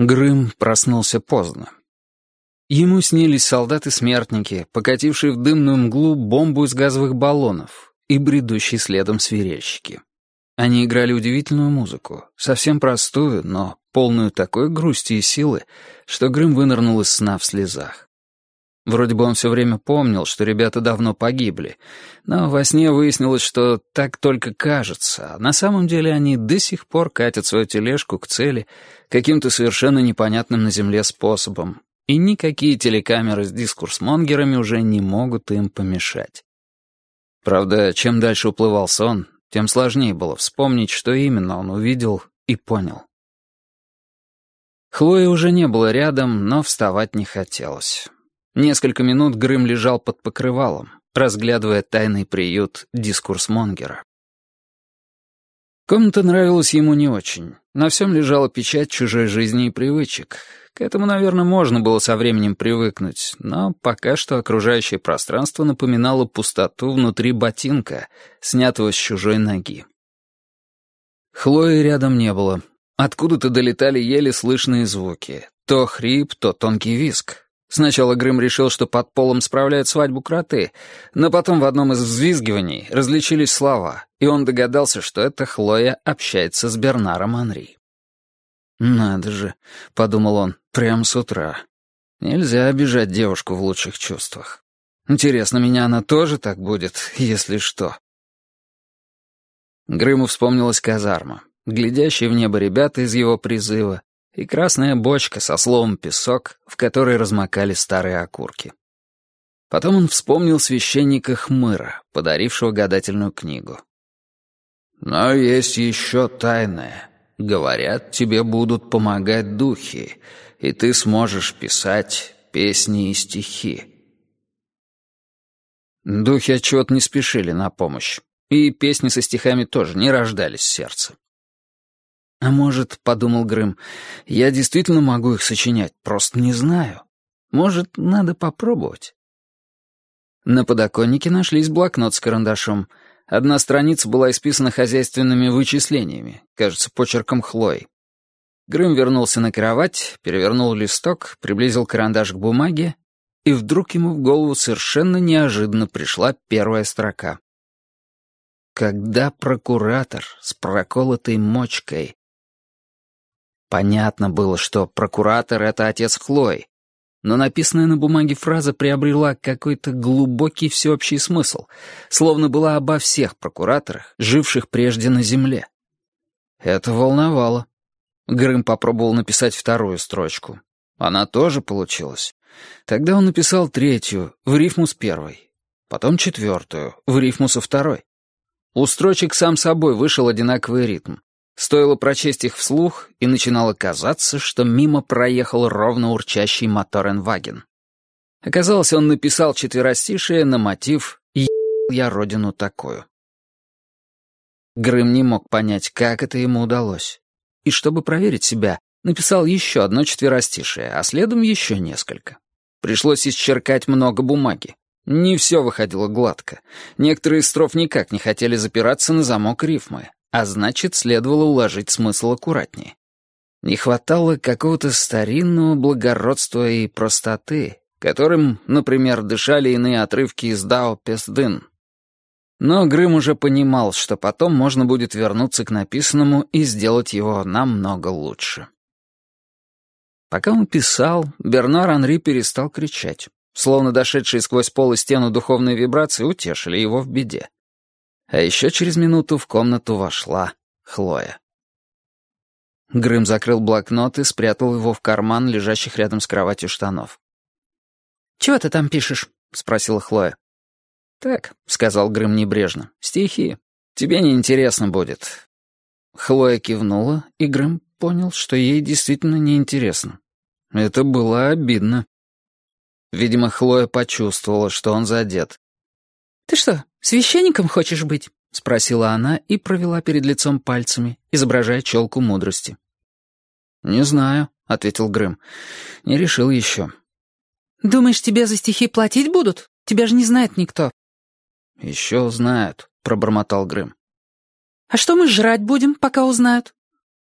Грым проснулся поздно. Ему снились солдаты-смертники, покатившие в дымную мглу бомбу из газовых баллонов и бредущие следом свирельщики. Они играли удивительную музыку, совсем простую, но полную такой грусти и силы, что Грым вынырнул из сна в слезах. Вроде бы он все время помнил, что ребята давно погибли, но во сне выяснилось, что так только кажется, а на самом деле они до сих пор катят свою тележку к цели каким-то совершенно непонятным на земле способом, и никакие телекамеры с дискурсмонгерами уже не могут им помешать. Правда, чем дальше уплывал сон, тем сложнее было вспомнить, что именно он увидел и понял. Хлои уже не было рядом, но вставать не хотелось. Несколько минут Грым лежал под покрывалом, разглядывая тайный приют дискурсмонгера. Комната нравилась ему не очень. На всем лежала печать чужой жизни и привычек. К этому, наверное, можно было со временем привыкнуть, но пока что окружающее пространство напоминало пустоту внутри ботинка, снятого с чужой ноги. Хлои рядом не было. Откуда-то долетали еле слышные звуки. То хрип, то тонкий визг. Сначала Грым решил, что под полом справляют свадьбу кроты, но потом в одном из взвизгиваний различились слова, и он догадался, что это Хлоя общается с Бернаром Анри. «Надо же», — подумал он, — «прямо с утра. Нельзя обижать девушку в лучших чувствах. Интересно, меня она тоже так будет, если что?» Грыму вспомнилась казарма, глядящие в небо ребята из его призыва, и красная бочка со словом «песок», в которой размокали старые окурки. Потом он вспомнил священника Хмыра, подарившего гадательную книгу. «Но есть еще тайное. Говорят, тебе будут помогать духи, и ты сможешь писать песни и стихи». Духи отчего-то не спешили на помощь, и песни со стихами тоже не рождались в сердце. «А может, — подумал Грым, — я действительно могу их сочинять, просто не знаю. Может, надо попробовать?» На подоконнике нашлись блокнот с карандашом. Одна страница была исписана хозяйственными вычислениями, кажется, почерком Хлои. Грым вернулся на кровать, перевернул листок, приблизил карандаш к бумаге, и вдруг ему в голову совершенно неожиданно пришла первая строка. «Когда прокуратор с проколотой мочкой...» Понятно было, что прокуратор — это отец Хлои, но написанная на бумаге фраза приобрела какой-то глубокий всеобщий смысл, словно была обо всех прокураторах, живших прежде на земле. Это волновало. Грым попробовал написать вторую строчку. Она тоже получилась. Тогда он написал третью, в рифму с первой, потом четвертую, в рифму со второй. У строчек сам собой вышел одинаковый ритм. Стоило прочесть их вслух, и начинало казаться, что мимо проехал ровно урчащий моторенваген. Оказалось, он написал четверостишие на мотив «Ебал я родину такую». Грым не мог понять, как это ему удалось. И чтобы проверить себя, написал еще одно четверостишее, а следом еще несколько. Пришлось исчеркать много бумаги. Не все выходило гладко. Некоторые из строф никак не хотели запираться на замок рифмы. А значит, следовало уложить смысл аккуратнее. Не хватало какого-то старинного благородства и простоты, которым, например, дышали иные отрывки из Дао Песдын. Но Грым уже понимал, что потом можно будет вернуться к написанному и сделать его намного лучше. Пока он писал, Бернар Анри перестал кричать, словно дошедшие сквозь пол и стену духовные вибрации утешили его в беде. А еще через минуту в комнату вошла Хлоя. Грым закрыл блокнот и спрятал его в карман лежащих рядом с кроватью штанов. «Чего ты там пишешь?» — спросила Хлоя. «Так», — сказал Грым небрежно, — «стихи. Тебе не интересно будет». Хлоя кивнула, и Грым понял, что ей действительно неинтересно. Это было обидно. Видимо, Хлоя почувствовала, что он задет. «Ты что, священником хочешь быть?» — спросила она и провела перед лицом пальцами, изображая челку мудрости. «Не знаю», — ответил Грым. «Не решил еще». «Думаешь, тебе за стихи платить будут? Тебя же не знает никто». «Еще узнают», — пробормотал Грым. «А что мы жрать будем, пока узнают?»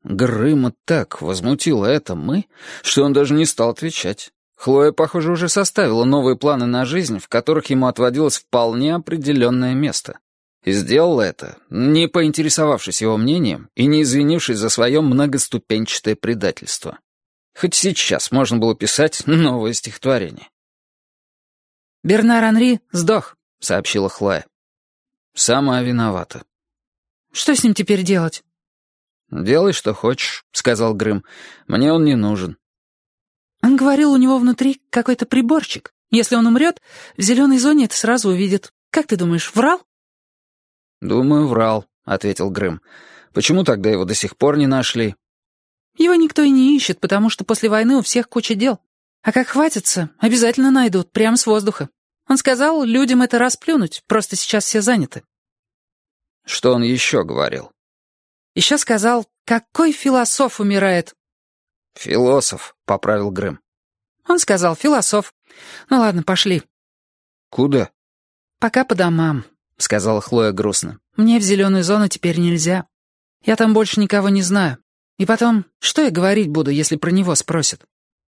Грыма так возмутило это «мы», что он даже не стал отвечать. Хлоя, похоже, уже составила новые планы на жизнь, в которых ему отводилось вполне определенное место. И сделала это, не поинтересовавшись его мнением и не извинившись за свое многоступенчатое предательство. Хоть сейчас можно было писать новое стихотворение. «Бернар Анри сдох», — сообщила Хлоя. «Сама виновата». «Что с ним теперь делать?» «Делай, что хочешь», — сказал Грым. «Мне он не нужен». Он говорил, у него внутри какой-то приборчик. Если он умрет, в зеленой зоне это сразу увидит. Как ты думаешь, врал? «Думаю, врал», — ответил Грым. «Почему тогда его до сих пор не нашли?» Его никто и не ищет, потому что после войны у всех куча дел. А как хватится, обязательно найдут, прямо с воздуха. Он сказал, людям это расплюнуть, просто сейчас все заняты. Что он еще говорил? Еще сказал, какой философ умирает. «Философ», — поправил Грым. Он сказал, философ. Ну ладно, пошли. «Куда?» «Пока по домам», — сказала Хлоя грустно. «Мне в зеленую зону теперь нельзя. Я там больше никого не знаю. И потом, что я говорить буду, если про него спросят?»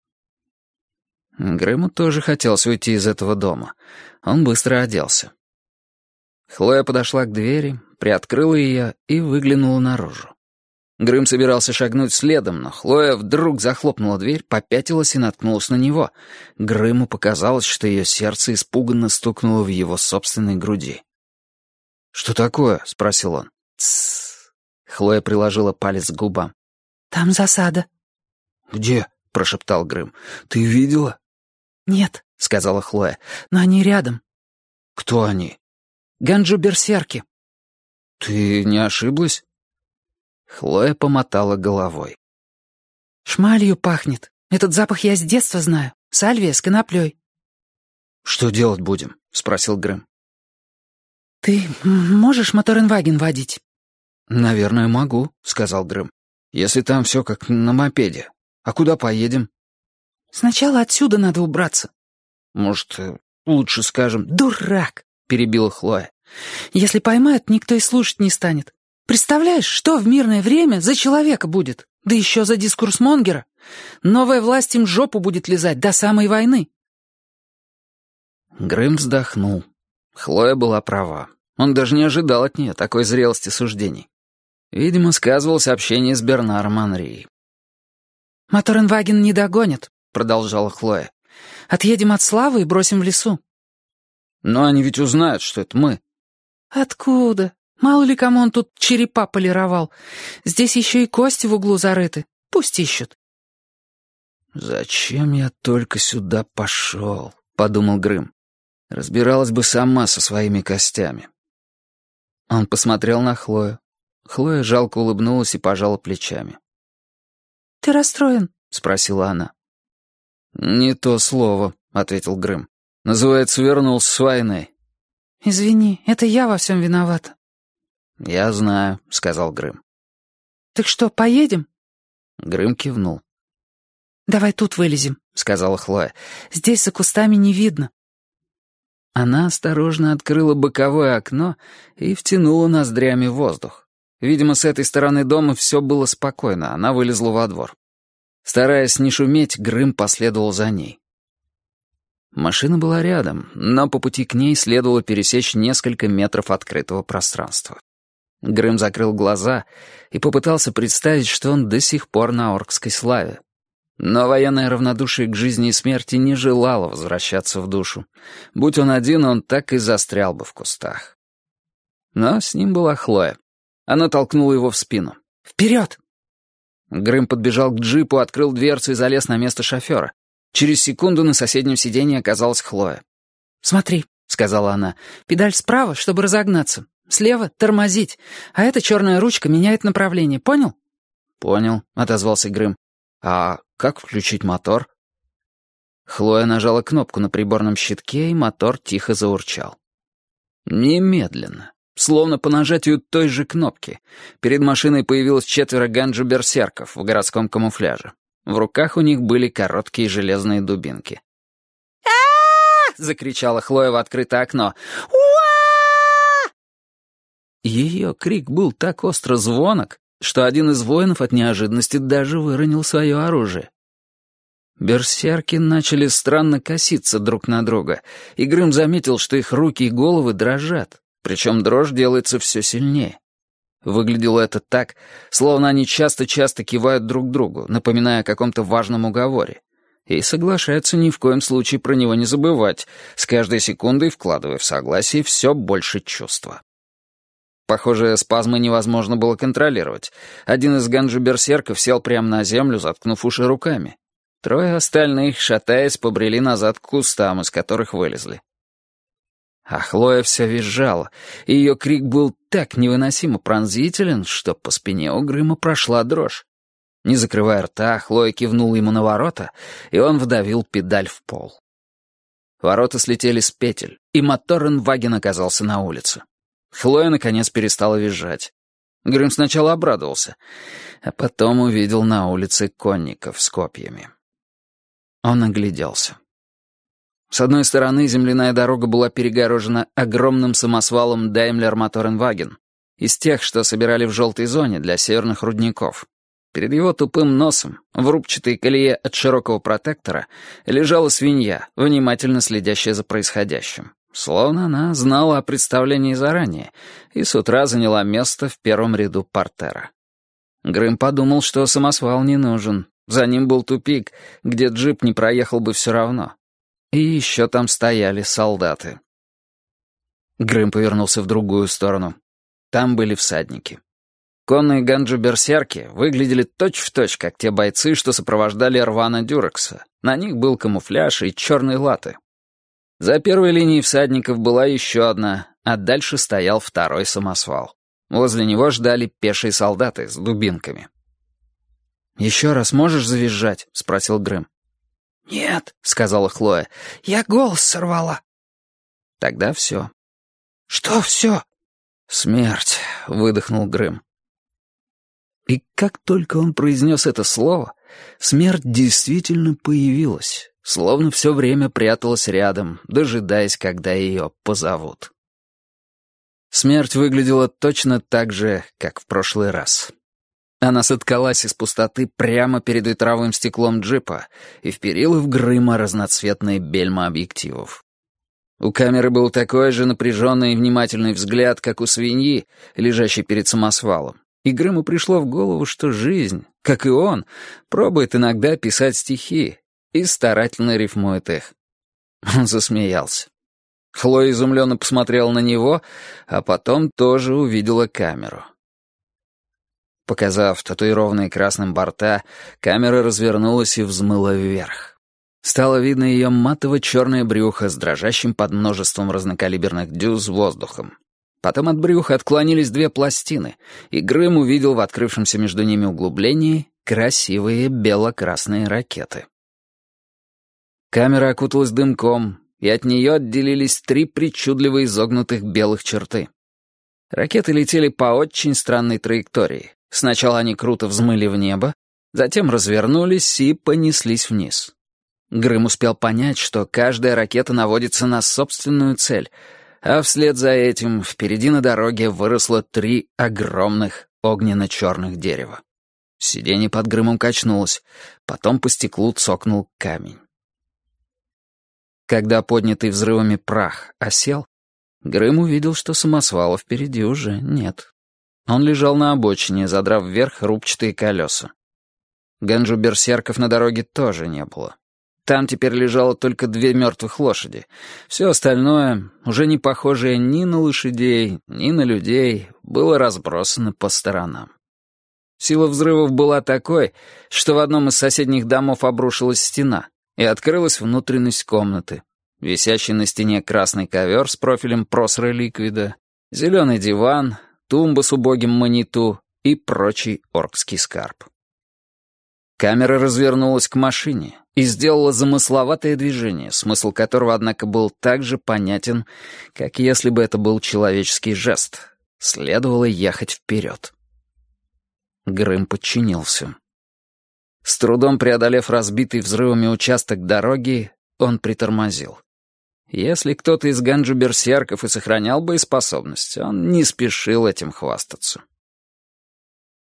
Грыму тоже хотелось уйти из этого дома. Он быстро оделся. Хлоя подошла к двери, приоткрыла ее и выглянула наружу. Грым собирался шагнуть следом, но Хлоя вдруг захлопнула дверь, попятилась и наткнулась на него. Грыму показалось, что ее сердце испуганно стукнуло в его собственной груди. «Что такое?» — спросил он. «Тссс». Хлоя приложила палец к губам. «Там засада». «Где?» — прошептал Грым. «Ты видела?» «Нет», — сказала Хлоя, — «но они рядом». «Кто они?» «Ганджу-берсерки». «Ты не ошиблась?» Хлоя помотала головой. «Шмалью пахнет. Этот запах я с детства знаю. Сальвия с коноплей». «Что делать будем?» — спросил Грым. «Ты можешь моторенваген водить?» «Наверное, могу», — сказал Грым. «Если там все как на мопеде. А куда поедем?» «Сначала отсюда надо убраться». «Может, лучше скажем...» «Дурак!» — перебила Хлоя. «Если поймают, никто и слушать не станет. Представляешь, что в мирное время за человека будет? Да еще за дискурс Монгера. Новая власть им жопу будет лизать до самой войны». Грым вздохнул. Хлоя была права. Он даже не ожидал от нее такой зрелости суждений. Видимо, сказывалось общение с Бернаром Анри. «Моторенваген не догонит», — продолжала Хлоя. «Отъедем от Славы и бросим в лесу». «Но они ведь узнают, что это мы». «Откуда? Мало ли кому он тут черепа полировал. Здесь еще и кости в углу зарыты. Пусть ищут». «Зачем я только сюда пошел?» — подумал Грым. «Разбиралась бы сама со своими костями». Он посмотрел на Хлою. Хлоя жалко улыбнулась и пожала плечами. «Ты расстроен?» — спросила она. «Не то слово», — ответил Грым. «Называется, вернулся с войны». «Извини, это я во всем виновата». «Я знаю», — сказал Грым. «Так что, поедем?» Грым кивнул. «Давай тут вылезем», — сказала Хлоя. «Здесь за кустами не видно». Она осторожно открыла боковое окно и втянула ноздрями воздух. Видимо, с этой стороны дома все было спокойно, она вылезла во двор. Стараясь не шуметь, Грым последовал за ней. Машина была рядом, но по пути к ней следовало пересечь несколько метров открытого пространства. Грым закрыл глаза и попытался представить, что он до сих пор на Оркской славе. Но военное равнодушие к жизни и смерти не желало возвращаться в душу. Будь он один, он так и застрял бы в кустах. Но с ним была Хлоя. Она толкнула его в спину. «Вперед!» Грым подбежал к джипу, открыл дверцу и залез на место шофера. Через секунду на соседнем сиденье оказалась Хлоя. «Смотри», — сказала она, — «педаль справа, чтобы разогнаться. Слева — тормозить. А эта черная ручка меняет направление, понял?» «Понял», — отозвался Грым. «А как включить мотор?» Хлоя нажала кнопку на приборном щитке, и мотор тихо заурчал. Немедленно, словно по нажатию той же кнопки, перед машиной появилось 4 ганджу-берсерков в городском камуфляже. В руках у них были короткие железные дубинки. «А-а-а!» — закричала Хлоя в открытое окно. «Уа!» Ее крик был так остро звонок, что один из воинов от неожиданности даже выронил свое оружие. Берсерки начали странно коситься друг на друга, и Грым заметил, что их руки и головы дрожат, причем дрожь делается все сильнее. Выглядело это так, словно они часто-часто кивают друг другу, напоминая о каком-то важном уговоре, и соглашаются ни в коем случае про него не забывать, с каждой секундой вкладывая в согласие все больше чувства. Похоже, спазмы невозможно было контролировать. Один из ганджу-берсерков сел прямо на землю, заткнув уши руками. Трое остальных, шатаясь, побрели назад к кустам, из которых вылезли. А Хлоя все визжала, и ее крик был так невыносимо пронзителен, что по спине у Грыма прошла дрожь. Не закрывая рта, Хлоя кивнула ему на ворота, и он вдавил педаль в пол. Ворота слетели с петель, и Моторренваген оказался на улице. Хлоя, наконец, перестала визжать. Грым сначала обрадовался, а потом увидел на улице конников с копьями. Он огляделся. С одной стороны земляная дорога была перегорожена огромным самосвалом Daimler Motorenwagen, из тех, что собирали в желтой зоне для северных рудников. Перед его тупым носом, в рубчатой колее от широкого протектора, лежала свинья, внимательно следящая за происходящим. Словно она знала о представлении заранее и с утра заняла место в первом ряду портера. Грым подумал, что самосвал не нужен. За ним был тупик, где джип не проехал бы все равно. И еще там стояли солдаты. Грым повернулся в другую сторону. Там были всадники. Конные ганджу-берсерки выглядели точь-в-точь, как те бойцы, что сопровождали Рвана Дюрекса. На них был камуфляж и черные латы. За первой линией всадников была еще одна, а дальше стоял второй самосвал. Возле него ждали пешие солдаты с дубинками. «Еще раз можешь завизжать?» — спросил Грым. «Нет», — сказала Хлоя, — «я голос сорвала». «Тогда все». «Что все?» «Смерть», — выдохнул Грым. И как только он произнес это слово, смерть действительно появилась, словно все время пряталась рядом, дожидаясь, когда ее позовут. Смерть выглядела точно так же, как в прошлый раз. Она соткалась из пустоты прямо перед ветровым стеклом джипа и вперила в Грыма разноцветные бельма объективов. У камеры был такой же напряженный и внимательный взгляд, как у свиньи, лежащей перед самосвалом. И Грыму пришло в голову, что жизнь, как и он, пробует иногда писать стихи и старательно рифмует их. Он засмеялся. Хлоя изумленно посмотрела на него, а потом тоже увидела камеру. Показав татуированные красным борта, камера развернулась и взмыла вверх. Стало видно ее матово-черное брюхо с дрожащим под множеством разнокалиберных дюз воздухом. Потом от брюха отклонились две пластины, и Грым увидел в открывшемся между ними углублении красивые бело-красные ракеты. Камера окуталась дымком, и от нее отделились три причудливо изогнутых белых черты. Ракеты летели по очень странной траектории. Сначала они круто взмыли в небо, затем развернулись и понеслись вниз. Грым успел понять, что каждая ракета наводится на собственную цель, а вслед за этим впереди на дороге выросло три огромных огненно-черных дерева. Сиденье под Грымом качнулось, потом по стеклу цокнул камень. Когда поднятый взрывами прах осел, Грым увидел, что самосвала впереди уже нет. Он лежал на обочине, задрав вверх рубчатые колеса. Ганджу-берсерков на дороге тоже не было. Там теперь лежало только две мертвых лошади. Все остальное, уже не похожее ни на лошадей, ни на людей, было разбросано по сторонам. Сила взрывов была такой, что в одном из соседних домов обрушилась стена, и открылась внутренность комнаты. Висящий на стене красный ковер с профилем просры ликвида, зеленый диван, тумба с убогим маниту и прочий оркский скарб. Камера развернулась к машине и сделала замысловатое движение, смысл которого, однако, был так же понятен, как если бы это был человеческий жест. Следовало ехать вперед. Грым подчинился. С трудом преодолев разбитый взрывами участок дороги, он притормозил. Если кто-то из ганджу-берсерков и сохранял боеспособность, он не спешил этим хвастаться.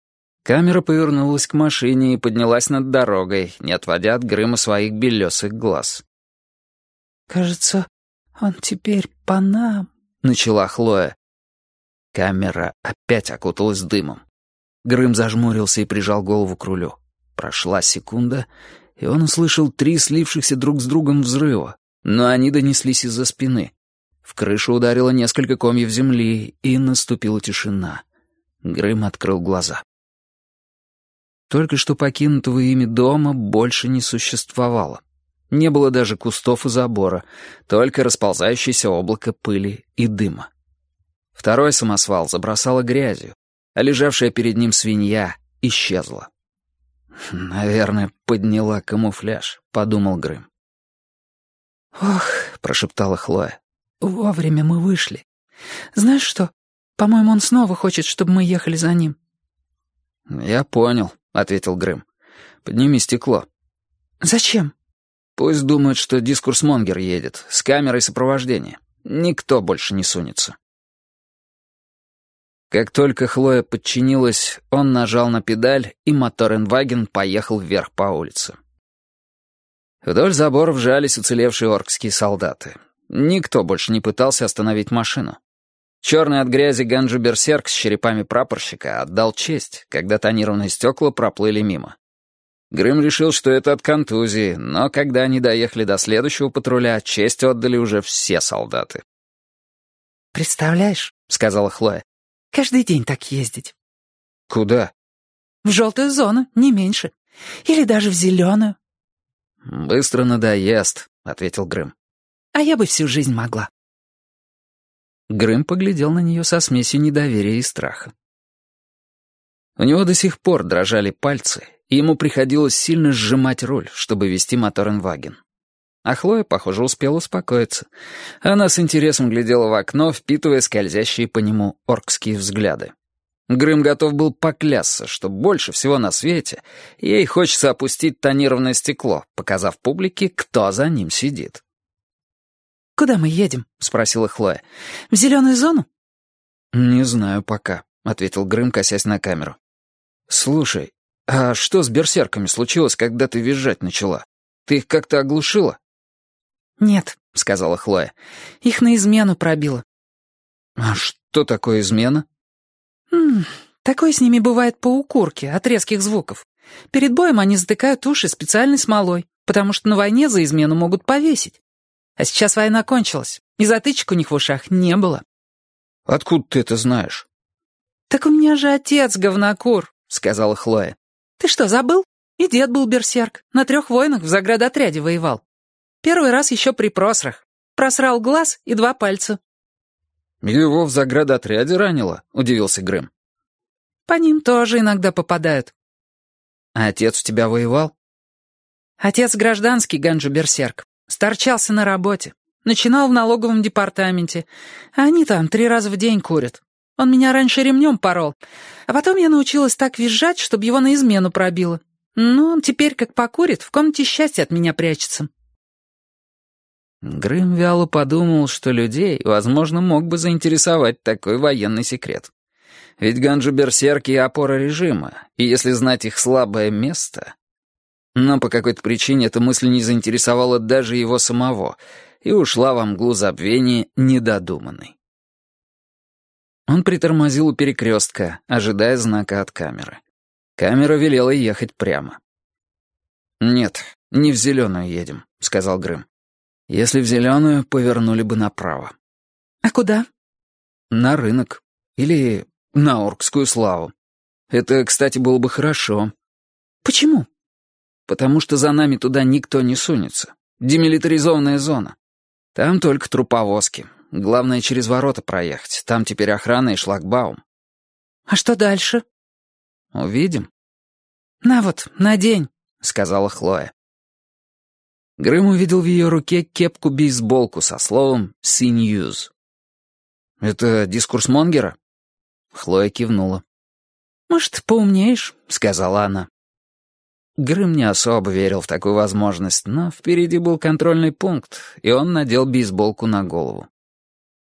Камера повернулась к машине и поднялась над дорогой, не отводя от Грыма своих белесых глаз. «Кажется, он теперь по нам», — начала Хлоя. Камера опять окуталась дымом. Грым зажмурился и прижал голову к рулю. Прошла секунда, и он услышал 3 слившихся друг с другом взрыва, но они донеслись из-за спины. В крышу ударило несколько комьев земли, и наступила тишина. Грым открыл глаза. Только что покинутого ими дома больше не существовало. Не было даже кустов и забора, только расползающееся облако пыли и дыма. Второй самосвал забросало грязью, а лежавшая перед ним свинья исчезла. «Наверное, подняла камуфляж», — подумал Грым. «Ох», — прошептала Хлоя, — «вовремя мы вышли. Знаешь что, по-моему, он снова хочет, чтобы мы ехали за ним». «Я понял», — ответил Грым. «Подними стекло». «Зачем?» «Пусть думают, что дискурсмонгер едет, с камерой сопровождения. Никто больше не сунется». Как только Хлоя подчинилась, он нажал на педаль, и Моторенваген поехал вверх по улице. Вдоль заборов жались уцелевшие оркские солдаты. Никто больше не пытался остановить машину. Черный от грязи Ганджу-берсерк с черепами прапорщика отдал честь, когда тонированные стекла проплыли мимо. Грым решил, что это от контузии, но когда они доехали до следующего патруля, честь отдали уже все солдаты. «Представляешь», — сказала Хлоя, — «каждый день так ездить». «Куда?» «В желтую зону, не меньше. Или даже в зеленую». «Быстро надоест», — ответил Грым. «А я бы всю жизнь могла». Грым поглядел на нее со смесью недоверия и страха. У него до сих пор дрожали пальцы, и ему приходилось сильно сжимать руль, чтобы вести Моторенваген. А Хлоя, похоже, успела успокоиться. Она с интересом глядела в окно, впитывая скользящие по нему оркские взгляды. Грым готов был поклясться, что больше всего на свете ей хочется опустить тонированное стекло, показав публике, кто за ним сидит. «Куда мы едем?» — спросила Хлоя. «В зеленую зону?» «Не знаю пока», — ответил Грым, косясь на камеру. «Слушай, а что с берсерками случилось, когда ты визжать начала? Ты их как-то оглушила?» «Нет», — сказала Хлоя. «Их на измену пробило». «А что такое измена?» «Такое с ними бывает по укурке, от резких звуков. Перед боем они затыкают уши специальной смолой, потому что на войне за измену могут повесить. А сейчас война кончилась, и затычек у них в ушах не было». «Откуда ты это знаешь?» «Так у меня же отец говнокур», — сказала Хлоя. «Ты что, забыл? И дед был берсерк, на 3 войнах в заградотряде воевал. Первый раз еще при просрах. Просрал глаз и 2 пальца». «Его в заградотряде ранило?» — удивился Грым. «По ним тоже иногда попадают». «А отец у тебя воевал?» «Отец гражданский Ганджу-берсерк. Сторчался на работе. Начинал в налоговом департаменте. А они там 3 раза в день курят. Он меня раньше ремнем порол. А потом я научилась так визжать, чтобы его на измену пробило. Ну, он теперь, как покурит, в комнате счастья от меня прячется». Грым вяло подумал, что людей, возможно, мог бы заинтересовать такой военный секрет. Ведь Ганджу-берсерки — опора режима, и если знать их слабое место... Но по какой-то причине эта мысль не заинтересовала даже его самого и ушла во мглу забвения недодуманной. Он притормозил у перекрестка, ожидая знака от камеры. Камера велела ехать прямо. «Нет, не в зеленую едем», — сказал Грым. «Если в зеленую, повернули бы направо». «А куда?» «На рынок. Или на Оркскую славу. Это, кстати, было бы хорошо». «Почему?» «Потому что за нами туда никто не сунется. Демилитаризованная зона. Там только труповозки. Главное, через ворота проехать. Там теперь охрана и шлагбаум». «А что дальше?» «Увидим». «На вот, надень», — сказала Хлоя. Грым увидел в ее руке кепку-бейсболку со словом «CNews». «Это дискурс Монгера?» Хлоя кивнула. «Может, поумнеешь», — сказала она. Грым не особо верил в такую возможность, но впереди был контрольный пункт, и он надел бейсболку на голову.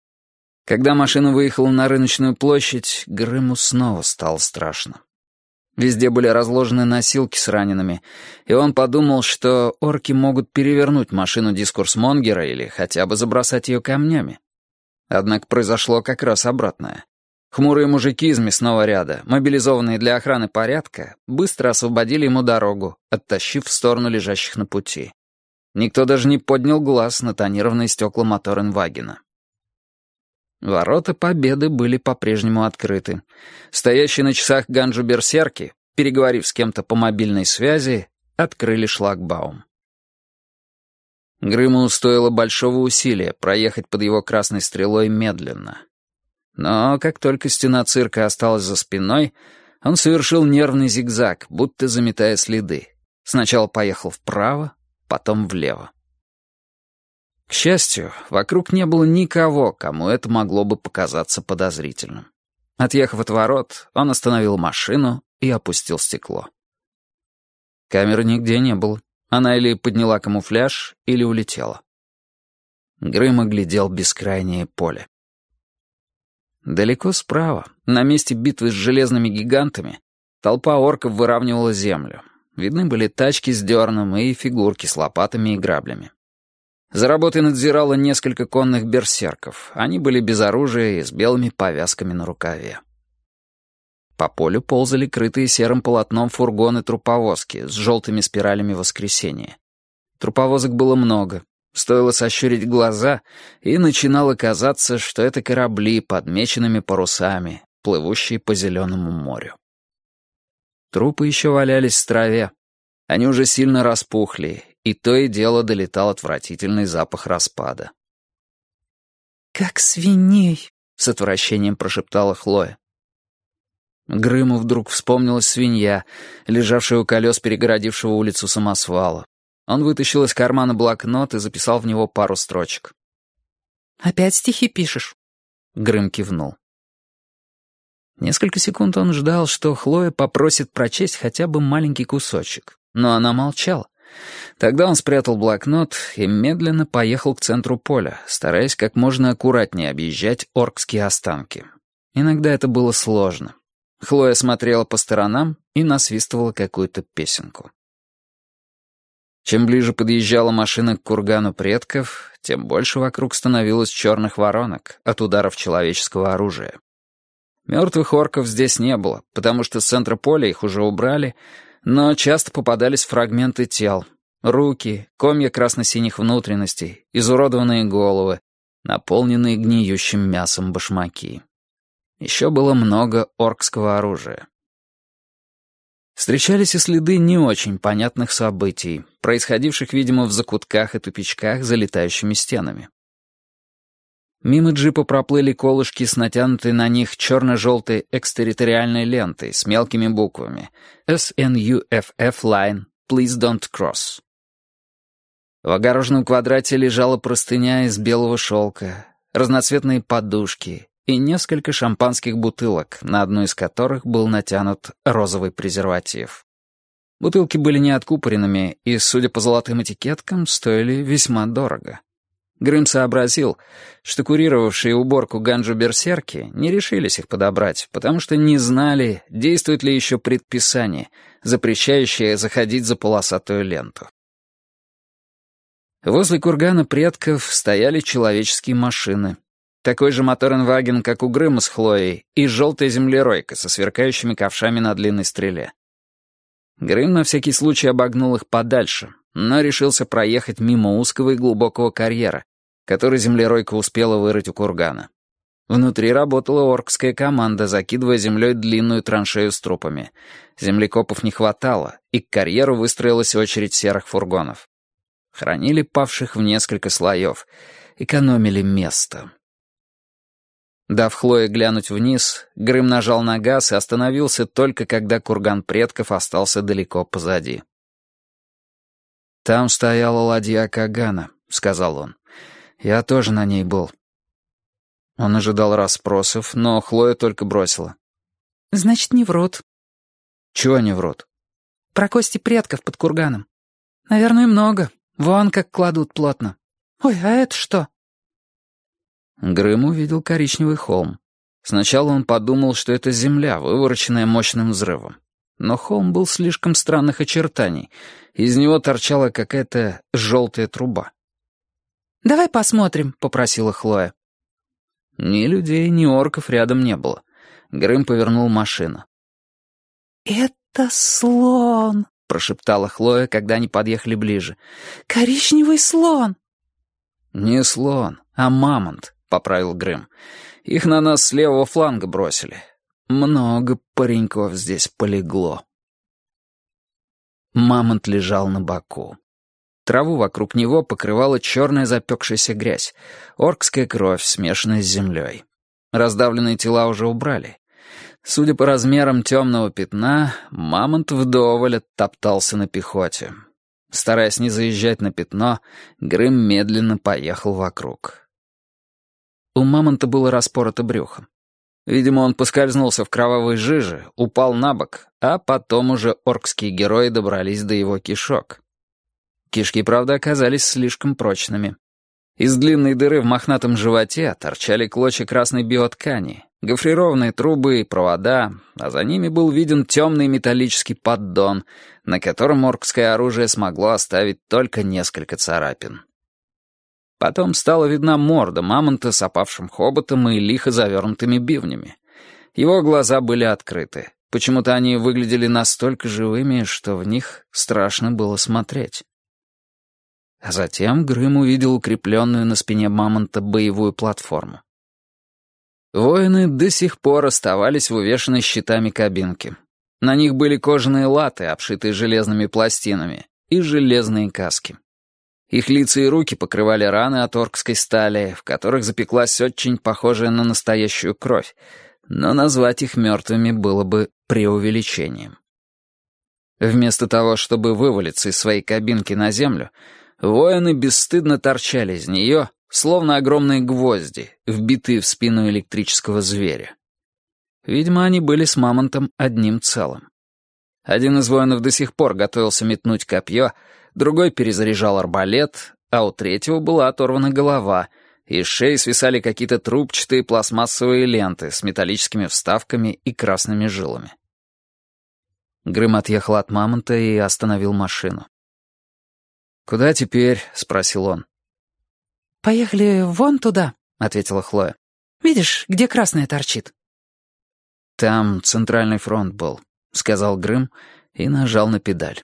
Когда машина выехала на рыночную площадь, Грыму снова стало страшно. Везде были разложены носилки с ранеными, и он подумал, что орки могут перевернуть машину дискурсмонгера или хотя бы забросать ее камнями. Однако произошло как раз обратное. Хмурые мужики из мясного ряда, мобилизованные для охраны порядка, быстро освободили ему дорогу, оттащив в сторону лежащих на пути. Никто даже не поднял глаз на тонированные стекла моторенвагена. Ворота Победы были по-прежнему открыты. Стоящие на часах ганджу-берсерки, переговорив с кем-то по мобильной связи, открыли шлагбаум. Грыму стоило большого усилия проехать под его красной стрелой медленно. Но как только стена цирка осталась за спиной, он совершил нервный зигзаг, будто заметая следы. Сначала поехал вправо, потом влево. К счастью, вокруг не было никого, кому это могло бы показаться подозрительным. Отъехав от ворот, он остановил машину и опустил стекло. Камеры нигде не было. Она или подняла камуфляж, или улетела. Грым оглядел бескрайнее поле. Далеко справа, на месте битвы с железными гигантами, толпа орков выравнивала землю. Видны были тачки с дерном и фигурки с лопатами и граблями. За работой надзирало несколько конных берсерков. Они были без оружия и с белыми повязками на рукаве. По полю ползали крытые серым полотном фургоны-труповозки с желтыми спиралями воскресения. Труповозок было много. Стоило сощурить глаза, и начинало казаться, что это корабли подмеченными парусами, плывущие по зеленому морю. Трупы еще валялись в траве. Они уже сильно распухли, и то и дело долетал отвратительный запах распада. «Как свиней», — с отвращением прошептала Хлоя. Грыму вдруг вспомнилась свинья, лежавшая у колес перегородившего улицу самосвала. Он вытащил из кармана блокнот и записал в него пару строчек. «Опять стихи пишешь?» Грым кивнул. Несколько секунд он ждал, что Хлоя попросит прочесть хотя бы маленький кусочек, но она молчала. Тогда он спрятал блокнот и медленно поехал к центру поля, стараясь как можно аккуратнее объезжать оркские останки. Иногда это было сложно. Хлоя смотрела по сторонам и насвистывала какую-то песенку. Чем ближе подъезжала машина к кургану предков, тем больше вокруг становилось черных воронок от ударов человеческого оружия. Мертвых орков здесь не было, потому что с центра поля их уже убрали, но часто попадались фрагменты тел, руки, комья красно-синих внутренностей, изуродованные головы, наполненные гниющим мясом башмаки. Еще было много оркского оружия. Встречались и следы не очень понятных событий, происходивших, видимо, в закутках и тупичках за летающими стенами. Мимо джипа проплыли колышки с натянутой на них черно-желтой экстерриториальной лентой с мелкими буквами SNUFF Line, Please Don't Cross. В огороженном квадрате лежала простыня из белого шелка, разноцветные подушки и несколько шампанских бутылок, на одну из которых был натянут розовый презерватив. Бутылки были неоткупоренными и, судя по золотым этикеткам, стоили весьма дорого. Грым сообразил, что курировавшие уборку ганджу-берсерки не решились их подобрать, потому что не знали, действует ли еще предписание, запрещающее заходить за полосатую ленту. Возле кургана предков стояли человеческие машины. Такой же моторенваген, как у Грыма с Хлоей, и желтая землеройка со сверкающими ковшами на длинной стреле. Грым на всякий случай обогнул их подальше, но решился проехать мимо узкого и глубокого карьера, который землеройка успела вырыть у кургана. Внутри работала оркская команда, закидывая землей длинную траншею с трупами. Землекопов не хватало, и к карьеру выстроилась очередь серых фургонов. Хранили павших в несколько слоев, экономили место. Дав Хлое глянуть вниз, Грым нажал на газ и остановился только когда курган предков остался далеко позади. «Там стояла ладья Кагана», — сказал он. «Я тоже на ней был». Он ожидал расспросов, но Хлоя только бросила. «Значит, не врут». «Чего не врут?» «Про кости предков под курганом. Наверное, много. Вон как кладут плотно. Ой, а это что?» Грым увидел коричневый холм. Сначала он подумал, что это земля, вывороченная мощным взрывом. Но холм был слишком странных очертаний. Из него торчала какая-то желтая труба. «Давай посмотрим», — попросила Хлоя. Ни людей, ни орков рядом не было. Грым повернул машину. «Это слон», — прошептала Хлоя, когда они подъехали ближе. «Коричневый слон». «Не слон, а мамонт», — поправил Грым. «Их на нас с левого фланга бросили. Много пареньков здесь полегло». Мамонт лежал на боку. Траву вокруг него покрывала черная запекшаяся грязь, оркская кровь, смешанная с землей. Раздавленные тела уже убрали. Судя по размерам темного пятна, мамонт вдоволь оттоптался на пехоте. Стараясь не заезжать на пятно, Грым медленно поехал вокруг. У мамонта было распорото брюхо. Видимо, он поскользнулся в кровавой жиже, упал на бок, а потом уже оркские герои добрались до его кишок. Кишки, правда, оказались слишком прочными. Из длинной дыры в мохнатом животе торчали клочья красной биоткани, гофрированные трубы и провода, а за ними был виден темный металлический поддон, на котором оркское оружие смогло оставить только несколько царапин. Потом стала видна морда мамонта с опавшим хоботом и лихо завернутыми бивнями. Его глаза были открыты. Почему-то они выглядели настолько живыми, что в них страшно было смотреть. А затем Грым увидел укрепленную на спине мамонта боевую платформу. Воины до сих пор оставались в увешанной щитами кабинке. На них были кожаные латы, обшитые железными пластинами, и железные каски. Их лица и руки покрывали раны от оркской стали, в которых запеклась очень похожая на настоящую кровь, но назвать их мертвыми было бы преувеличением. Вместо того, чтобы вывалиться из своей кабинки на землю, воины бесстыдно торчали из нее, словно огромные гвозди, вбитые в спину электрического зверя. Видимо, они были с мамонтом одним целым. Один из воинов до сих пор готовился метнуть копье, другой перезаряжал арбалет, а у третьего была оторвана голова, и с шеи свисали какие-то трубчатые пластмассовые ленты с металлическими вставками и красными жилами. Грым отъехал от мамонта и остановил машину. «Куда теперь?» — спросил он. «Поехали вон туда», — ответила Хлоя. «Видишь, где красное торчит?» «Там центральный фронт был», — сказал Грым и нажал на педаль.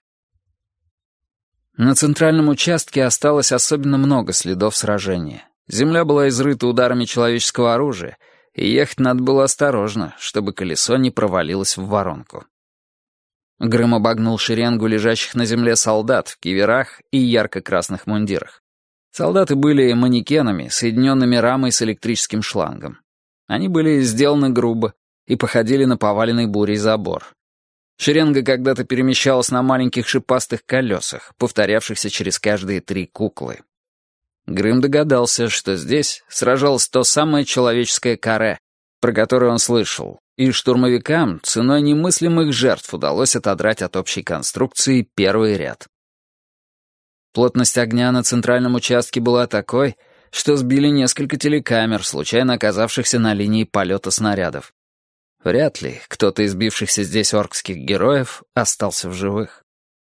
На центральном участке осталось особенно много следов сражения. Земля была изрыта ударами человеческого оружия, и ехать надо было осторожно, чтобы колесо не провалилось в воронку. Грым обогнул шеренгу лежащих на земле солдат в киверах и ярко-красных мундирах. Солдаты были манекенами, соединенными рамой с электрическим шлангом. Они были сделаны грубо и походили на поваленный бурей забор. Шеренга когда-то перемещалась на маленьких шипастых колесах, повторявшихся через каждые 3 куклы. Грым догадался, что здесь сражалось то самое человеческое каре, про которое он слышал, и штурмовикам ценой немыслимых жертв удалось отодрать от общей конструкции первый ряд. Плотность огня на центральном участке была такой, что сбили несколько телекамер, случайно оказавшихся на линии полета снарядов. Вряд ли кто-то из бившихся здесь оркских героев остался в живых.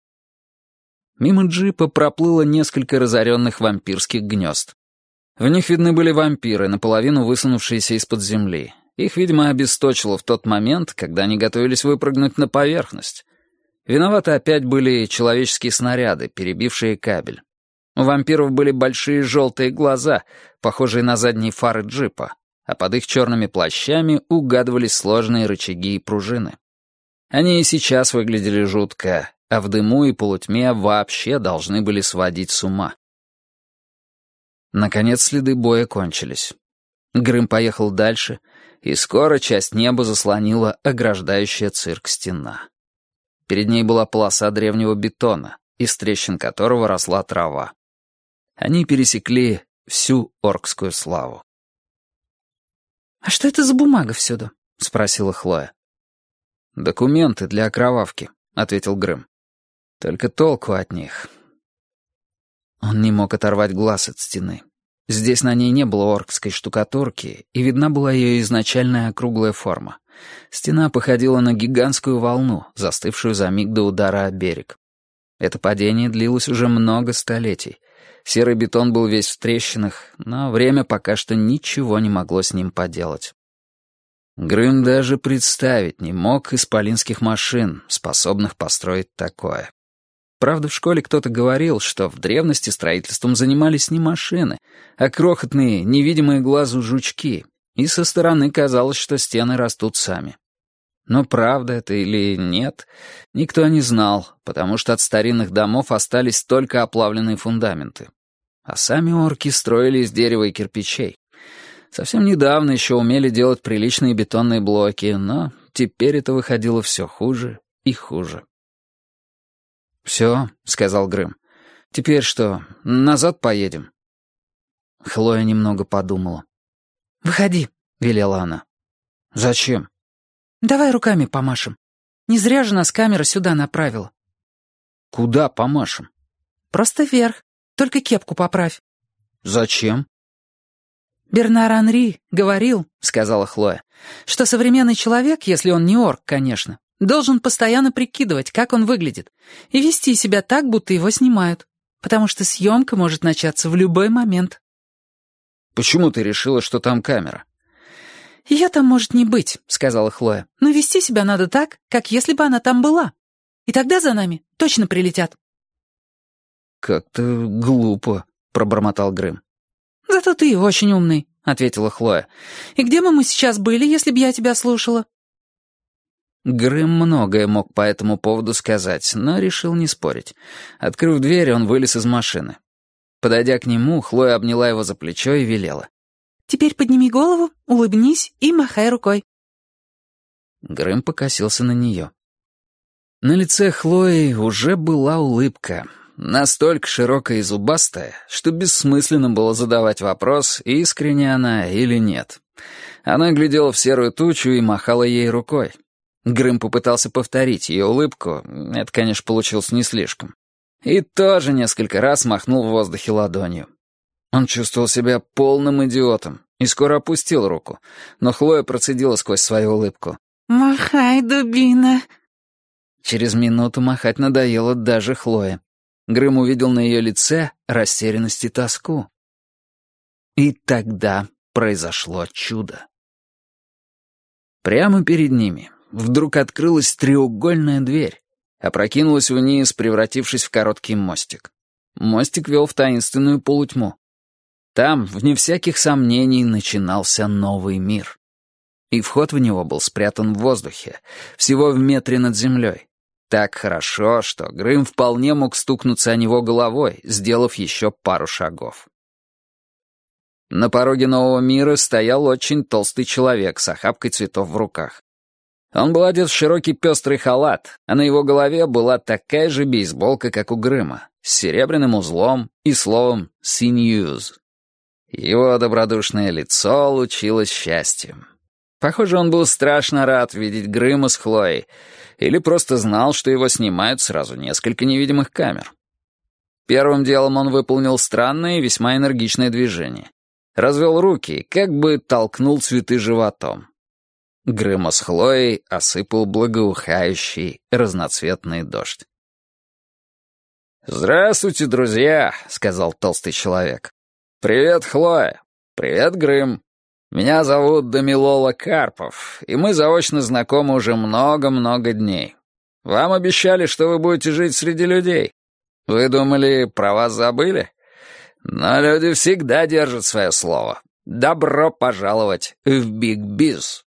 Мимо джипа проплыло несколько разоренных вампирских гнезд. В них видны были вампиры, наполовину высунувшиеся из-под земли. Их, видимо, обесточило в тот момент, когда они готовились выпрыгнуть на поверхность. Виноваты опять были человеческие снаряды, перебившие кабель. У вампиров были большие желтые глаза, похожие на задние фары джипа, а под их черными плащами угадывались сложные рычаги и пружины. Они и сейчас выглядели жутко, а в дыму и полутьме вообще должны были сводить с ума. Наконец следы боя кончились. Грым поехал дальше, и скоро часть неба заслонила ограждающая цирк стена. Перед ней была полоса древнего бетона, из трещин которого росла трава. Они пересекли всю оркскую славу. «А что это за бумага всюду?» — спросила Хлоя. «Документы для окровавки», — ответил Грым. «Только толку от них». Он не мог оторвать глаз от стены. Здесь на ней не было оркской штукатурки, и видна была ее изначальная округлая форма. Стена походила на гигантскую волну, застывшую за миг до удара о берег. Это падение длилось уже много столетий. Серый бетон был весь в трещинах, но время пока что ничего не могло с ним поделать. Грым даже представить не мог исполинских машин, способных построить такое. Правда, в школе кто-то говорил, что в древности строительством занимались не машины, а крохотные, невидимые глазу жучки, и со стороны казалось, что стены растут сами. Но правда это или нет, никто не знал, потому что от старинных домов остались только оплавленные фундаменты. А сами орки строили из дерева и кирпичей. Совсем недавно еще умели делать приличные бетонные блоки, но теперь это выходило все хуже и хуже. «Все», — сказал Грым. «Теперь что, назад поедем?» Хлоя немного подумала. «Выходи», — велела она. «Зачем?» «Давай руками помашем. Не зря же нас камера сюда направила». «Куда помашем?» «Просто вверх. Только кепку поправь». «Зачем?» «Бернар Анри говорил, — сказала Хлоя, — что современный человек, если он не орк, конечно, должен постоянно прикидывать, как он выглядит, и вести себя так, будто его снимают, потому что съемка может начаться в любой момент». «Почему ты решила, что там камера?» «Ее там может не быть, — сказала Хлоя, — но вести себя надо так, как если бы она там была. И тогда за нами точно прилетят». «Как-то глупо», — пробормотал Грым. «Зато ты очень умный», — ответила Хлоя. «И где бы мы сейчас были, если б я тебя слушала?» Грым многое мог по этому поводу сказать, но решил не спорить. Открыв дверь, он вылез из машины. Подойдя к нему, Хлоя обняла его за плечо и велела. «Теперь подними голову, улыбнись и махай рукой». Грым покосился на нее. На лице Хлои уже была улыбка, настолько широкая и зубастая, что бессмысленно было задавать вопрос, искренне она или нет. Она глядела в серую тучу и махала ей рукой. Грым попытался повторить ее улыбку, это, конечно, получилось не слишком, и тоже несколько раз махнул в воздухе ладонью. Он чувствовал себя полным идиотом и скоро опустил руку, но Хлоя процедила сквозь свою улыбку. «Махай, дубина». Через минуту махать надоело даже Хлое. Грым увидел на ее лице растерянность и тоску. И тогда произошло чудо. Прямо перед ними вдруг открылась треугольная дверь, опрокинулась вниз, превратившись в короткий мостик. Мостик вел в таинственную полутьму. Там, вне всяких сомнений, начинался новый мир. И вход в него был спрятан в воздухе, всего в метре над землей. Так хорошо, что Грым вполне мог стукнуться о него головой, сделав еще пару шагов. На пороге нового мира стоял очень толстый человек с охапкой цветов в руках. Он был одет в широкий пестрый халат, а на его голове была такая же бейсболка, как у Грыма, с серебряным узлом и словом «Синьюз». Его добродушное лицо лучилось счастьем. Похоже, он был страшно рад видеть Грыма с Хлоей, или просто знал, что его снимают сразу несколько невидимых камер. Первым делом он выполнил странное и весьма энергичное движение. Развел руки, как бы толкнул цветы животом. Грыма с Хлоей осыпал благоухающий разноцветный дождь. «Здравствуйте, друзья», — сказал толстый человек. «Привет, Хлоя. Привет, Грым. Меня зовут Дамилола Карпов, и мы заочно знакомы уже много-много дней. Вам обещали, что вы будете жить среди людей. Вы думали, про вас забыли? Но люди всегда держат свое слово. Добро пожаловать в Биг Биз».